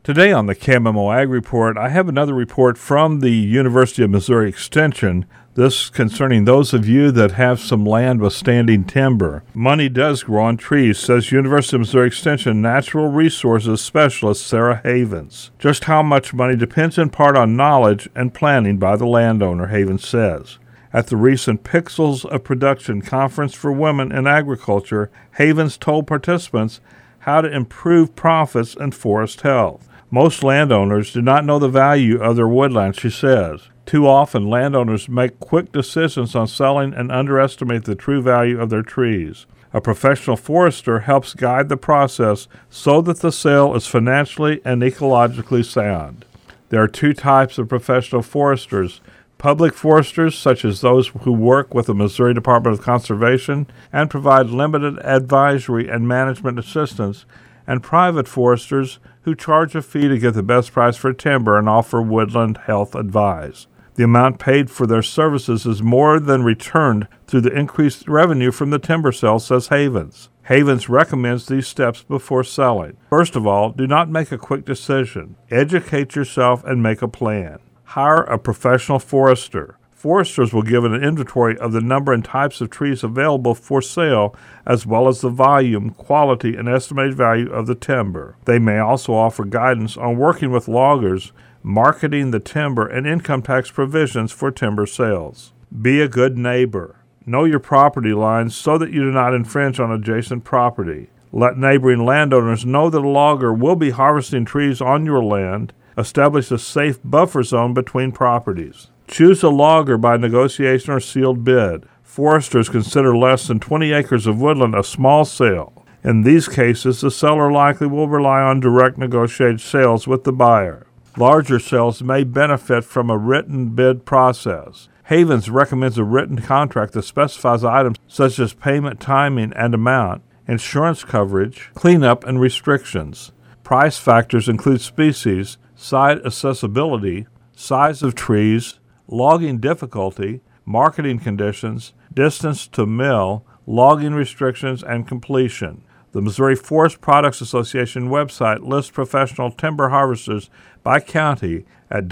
Today on the KMMO Ag Report, I have another report from the University of Missouri Extension. This concerning those of you that have some land with standing timber. Money does grow on trees, says University of Missouri Extension Natural Resources Specialist Sarah Havens. Just how much money depends in part on knowledge and planning by the landowner, Havens says. At the recent Pixels of Production Conference for Women in Agriculture, Havens told participants how to improve profits and forest health. Most landowners do not know the value of their woodland, she says. Too often, landowners make quick decisions on selling and underestimate the true value of their trees. A professional forester helps guide the process so that the sale is financially and ecologically sound. There are two types of professional foresters: public foresters, such as those who work with the Missouri Department of Conservation and provide limited advisory and management assistance, and private foresters who charge a fee to get the best price for timber and offer woodland health advice. The amount paid for their services is more than returned through the increased revenue from the timber sale, says Havens. Havens recommends these steps before selling. First of all, do not make a quick decision. Educate yourself and make a plan. Hire a professional forester. Foresters will give an inventory of the number and types of trees available for sale, as well as the volume, quality, and estimated value of the timber. They may also offer guidance on working with loggers, marketing the timber, and income tax provisions for timber sales. Be a good neighbor. Know your property lines so that you do not infringe on adjacent property. Let neighboring landowners know that a logger will be harvesting trees on your land. Establish a safe buffer zone between properties. Choose a logger by negotiation or sealed bid. Foresters consider less than 20 acres of woodland a small sale. In these cases, the seller likely will rely on direct negotiated sales with the buyer. Larger sales may benefit from a written bid process. Havens recommends a written contract that specifies items such as payment timing and amount, insurance coverage, cleanup, and restrictions. Price factors include species, site accessibility, size of trees, logging difficulty, marketing conditions, distance to mill, logging restrictions, and completion. The Missouri Forest Products Association website lists professional timber harvesters by county at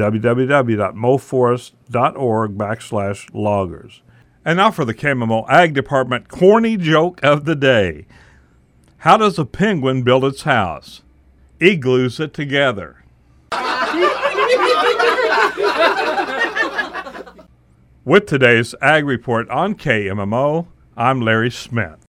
www.moforest.org/loggers. And now for the KMMO Ag Department corny joke of the day. How does a penguin build its house? He glues it together. With today's Ag Report on KMMO, I'm Larry Smith.